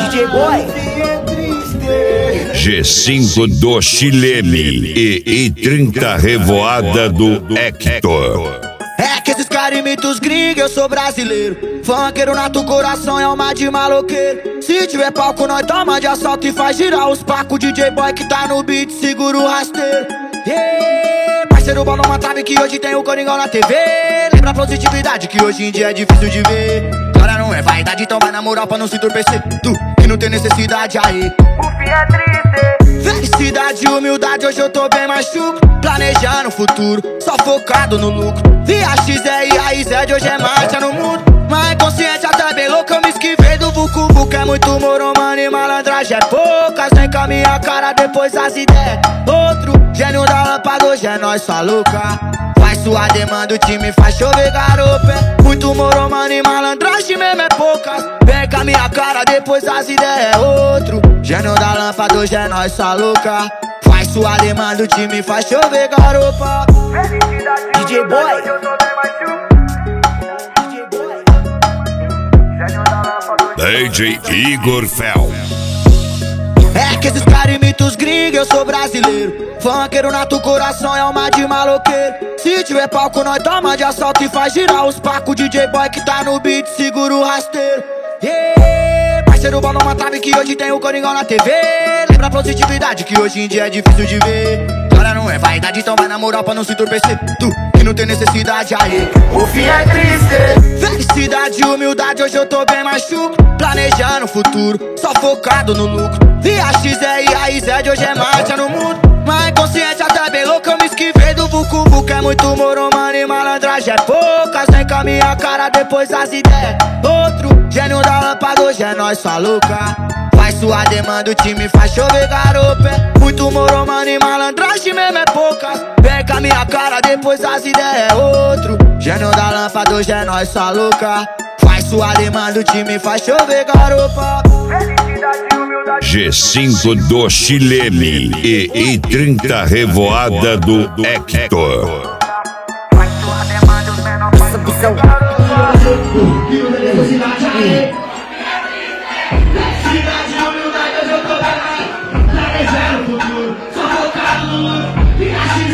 DJ Boy. G5 do Chileme e I30 Revoada do Hector. É que esses caras imitam os gringos, eu sou brasileiro. Funkeiro nato, coração é alma de maloqueiro. Se tiver palco, nós toma de assalto e faz girar os pacos. DJ Boy que tá no beat, segura o rasteiro. Parceiro, bola uma trave que hoje tem o Coringão na TV. Lembra a positividade que hoje em dia é difícil de ver. Agora não é vaidade, então vai na moral pra não se entorpecer. Tu que não tem necessidade aí. O fim é triste. Felicidade e humildade, hoje eu tô bem mais chuco. Planejando o futuro, só focado no lucro. Via XE e AIZ, hoje é marcha no mundo. Mas consciente até bem louco, eu me esquivei do Vucu Vucu. É muito moro, mano, e malandragem é poucas. Vem com a minha cara, depois as ideias. Outro gênio da lâmpada, hoje é nós, sua louca. Faz sua demanda, o time faz chover garopa. É muito moro, mano, e malandragem mesmo é poucas. Vem com a minha cara, depois as ideias. Outro gênio da lâmpada, hoje é nós, sua louca. Faz sua demanda, o time faz chover garopa. Felicidade, DJ Boy. hoje eu tô bem mais chuco. Gênio da lâmpada, DJ Igor Fel. É que esses caras imitam os gringos, eu sou brasileiro. Funkeiro nato, coração é alma de maloqueiro. Se tiver palco, nós toma de assalto e faz girar os pacos. DJ Boy que tá no beat, segura o rasteiro. Parceiro, bola uma trave que hoje tem o Coringão na TV. Lembra a positividade que hoje em dia é difícil de ver. Agora não é vaidade, então vai na moral pra não se entorpecer. Tu que não tem necessidade aí. o fim é triste. Felicidade e humildade, hoje eu tô bem mais chuco. Planejando o futuro, só focado no lucro. Via XE e AIZ, hoje é marcha no mundo. Mas consciente até bem louco, eu me esquivei do Vucu Vucu. É muito moro, mano, e malandragem é poucas. Vem com a minha cara, depois as ideias. Outro gênio da lâmpada, hoje é nós, sua louca. Faz sua demanda, o time faz chover garopa. É muito moro, mano, e malandragem mesmo é poucas. Vem com a minha cara, depois as ideias. Outro gênio da lâmpada, hoje é nós, sua louca. Faz sua demanda, o time faz chover garopa. Felicidade e humildade. G5 do Chileme e I30 Revoada do Hector. Faz sua demanda, os menores faz Visão. Felicidade e humildade, hoje eu tô bem mais. Planejando o futuro, só focado no lucro.